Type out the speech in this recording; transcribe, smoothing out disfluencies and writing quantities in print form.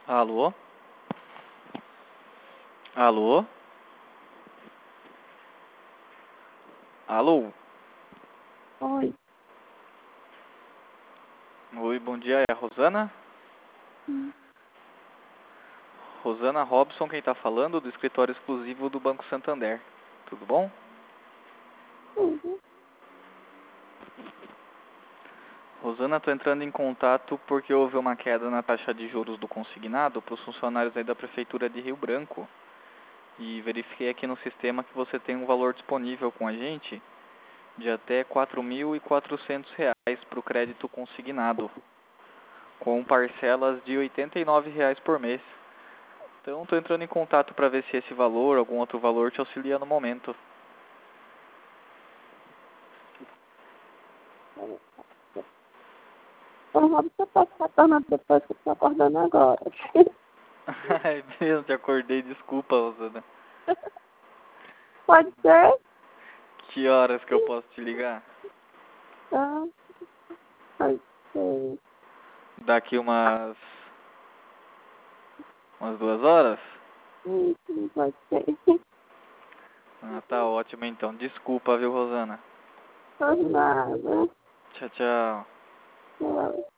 Alô? Alô? Alô? Oi. Oi, bom dia. É a Rosana? Hum. Rosana Robson, quem tá falando, do escritório exclusivo do Banco Santander. Tudo bom? Tudo. Rosana, tô entrando em contato porque houve uma queda na taxa de juros do consignado para os funcionários aí da Prefeitura de Rio Branco. E verifiquei aqui no sistema que você tem um valor disponível com a gente de até R$ 4.400 para o crédito consignado, com parcelas de R$ 89 por mês. Então, estou entrando em contato para ver se esse valor, algum outro valor, te auxilia no momento. Então, Rob, você pode retornar depois que eu tô acordando agora. É mesmo, te acordei, desculpa, Rosana. Pode ser? Que horas que eu posso te ligar? Tá. Pode ser. Daqui umas 2 horas? Pode ser. Ah, tá ótimo então. Desculpa, viu, Rosana? Por nada. Tchau, tchau. Tchau.